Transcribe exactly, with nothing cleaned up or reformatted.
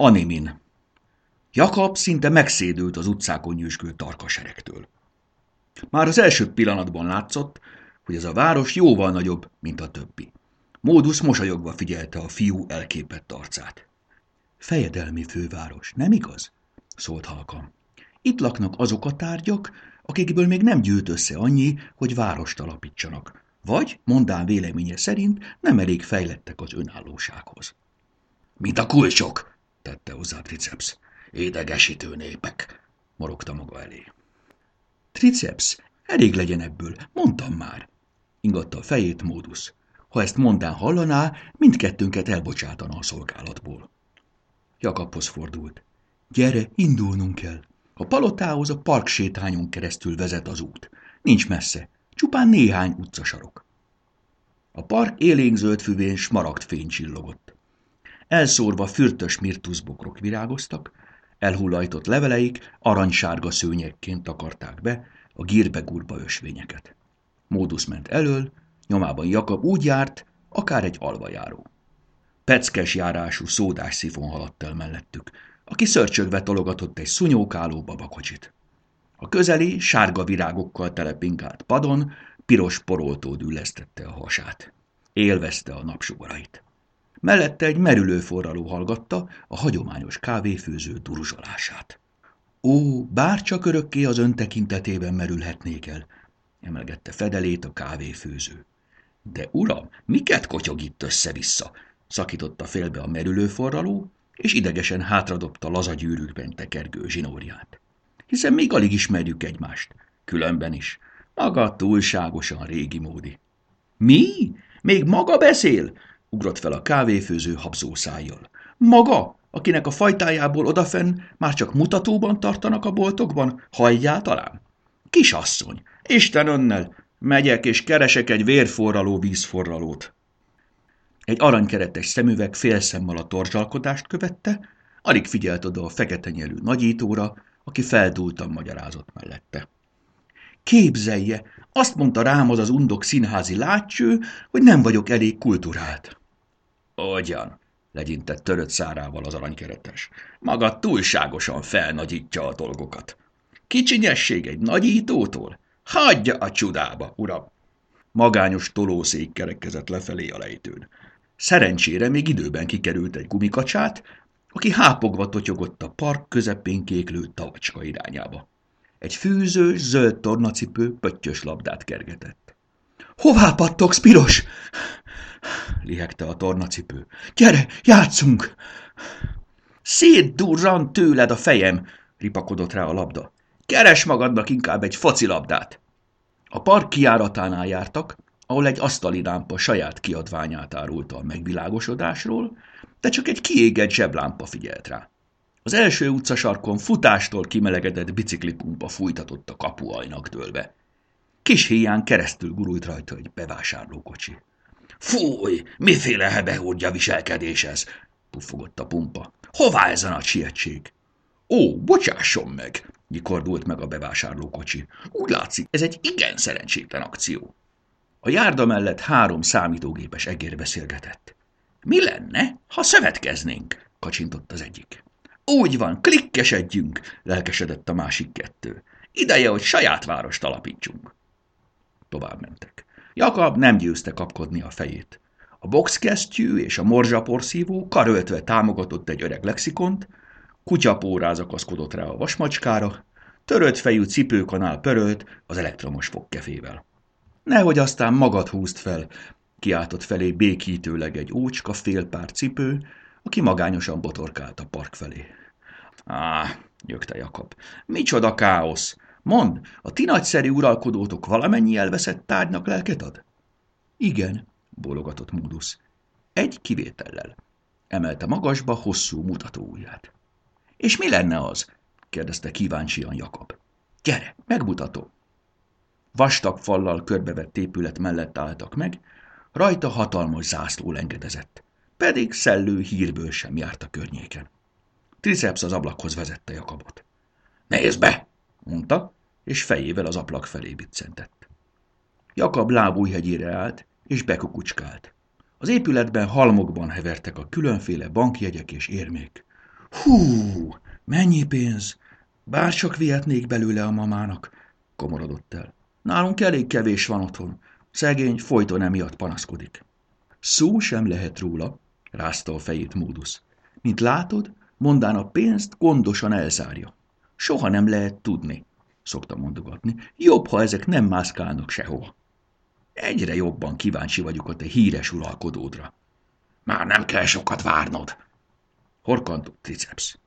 Animin. Jakab szinte megszédült az utcákon nyüzsgő tarkaseregtől. Már az első pillanatban látszott, hogy ez a város jóval nagyobb, mint a többi. Módusz mosolyogva figyelte a fiú elképett arcát. Fejedelmi főváros, nem igaz? Szólt halkan. Itt laknak azok a tárgyak, akikből még nem gyűlt össze annyi, hogy várost alapítsanak. Vagy, mondán véleménye szerint, nem elég fejlettek az önállósághoz. Mint a kulcsok, tette hozzá Triceps. Édegesítő népek, morogta maga elé. Triceps, elég legyen ebből, mondtam már, ingatta a fejét Módusz. Ha ezt mondán hallaná, mindkettőnket elbocsátana a szolgálatból. Jakabhoz fordult. Gyere, indulnunk kell. A palotához a parksétányon keresztül vezet az út. Nincs messze, csupán néhány utcasarok. A park élénkzöld füvén smaragdfény csillogott. Elszórva fürtös mirtuszbokrok virágoztak, elhullajtott leveleik aranysárga szőnyegként takarták be a gírbe-gurba ösvényeket. Módusz ment elől, nyomában Jakab úgy járt, akár egy alvajáró. Peckes járású szódás szifon haladt el mellettük, aki szörcsögve tologatott egy szunyókáló babakocsit. A közeli, sárga virágokkal telepinkált padon piros poroltó düllesztette a hasát. Élvezte a napsugarait. Mellette egy merülő forraló hallgatta a hagyományos kávéfőző duruzsolását. Ó, bárcsak örökké az ön tekintetében merülhetnék el, emelgette fedelét a kávéfőző. De uram, miket kotyog itt össze-vissza? Szakította félbe a merülő forraló, és idegesen hátradobta laza gyűrűkben tekergő zsinórját. Hiszen még alig ismerjük egymást, különben is. Maga túlságosan régi módi. Mi? Még maga beszél? Ugrott fel a kávéfőző habzó szájjal. Maga, akinek a fajtájából odafenn már csak mutatóban tartanak a boltokban, hallják talán? Kisasszony, Isten önnel, megyek és keresek egy vérforraló vízforralót. Egy aranykeretes szemüveg félszemmel a torzsalkodást követte, alig figyelt oda a fekete nyelű nagyítóra, aki feldúltan magyarázott mellette. Képzelje, azt mondta rám az az undok színházi látcső, hogy nem vagyok elég kulturált. Ugyan, legyintett törött szárával az aranykeretes. Maga túlságosan felnagyítja a dolgokat. Kicsinyesség egy nagyítótól? Hagyja a csudába, uram! Magányos tolószék kerekezett lefelé a lejtőn. Szerencsére még időben kikerült egy gumikacsát, aki hápogva totyogott a park közepén kéklő tavacska irányába. Egy fűzős, zöld tornacipő pöttyös labdát kergetett. – Hová pattogsz, piros? – lihegte a tornacipő. – Gyere, játszunk! – Szétdurrant tőled a fejem! – ripakodott rá a labda. – Keres magadnak inkább egy focilabdát! A park kijáratánál jártak, ahol egy asztali lámpa saját kiadványát árulta a megvilágosodásról, de csak egy kiégett zseblámpa figyelt rá. Az első utcasarkon futástól kimelegedett biciklipumpa fújtatott a kapuajnak dőlve. Kis híján keresztül gurult rajta egy bevásárlókocsi. – Fúj, miféle hebehúrgya viselkedés ez? – puffogott a pumpa. – Hová ez a nagy sietség? – Ó, bocsásson meg! – nyikordult meg a bevásárlókocsi. – Úgy látszik, ez egy igen szerencsétlen akció. A járda mellett három számítógépes egér beszélgetett. – Mi lenne, ha szövetkeznénk? – kacsintott az egyik. – Úgy van, klikkesedjünk! – lelkesedett a másik kettő. – Ideje, hogy saját várost alapítsunk. Tovább mentek. Jakab nem győzte kapkodni a fejét. A boxkesztyű és a morzsaporszívó karöltve támogatott egy öreg lexikont, kutyapórá zakaszkodott rá a vasmacskára, törött fejű cipőkanál pörölt az elektromos fogkefével. Nehogy aztán magad húzd fel, kiáltott felé békítőleg egy ócska félpár cipő, aki magányosan botorkált a park felé. Á, nyögte Jakab, micsoda káosz! Mondd, a ti nagyszerű uralkodótok valamennyi elveszett tárgynak lelket ad? Igen, bólogatott Módusz. Egy kivétellel. Emelte magasba hosszú mutatóujját. És mi lenne az? kérdezte kíváncsian Jakab. Gyere, megmutatom. Vastag fallal körbevett épület mellett álltak meg, rajta hatalmas zászló lengedezett, pedig szellő hírből sem járt a környéken. Triceps az ablakhoz vezette Jakabot. Nézd be! mondta, és fejével az ablak felé biccentett. Jakab lábújhegyére állt, és bekukucskált. Az épületben halmokban hevertek a különféle bankjegyek és érmék. Hú, mennyi pénz! Bárcsak vihetnék belőle a mamának, komorodott el. Nálunk elég kevés van otthon. Szegény folyton emiatt panaszkodik. Szó sem lehet róla, rázta a fejét Módusz. Mint látod, mondán a pénzt gondosan elzárja. Soha nem lehet tudni, szokta mondogatni. Jobb, ha ezek nem mászkálnak sehova. Egyre jobban kíváncsi vagyok a te híres uralkodódra. Már nem kell sokat várnod, horkantott Triceps.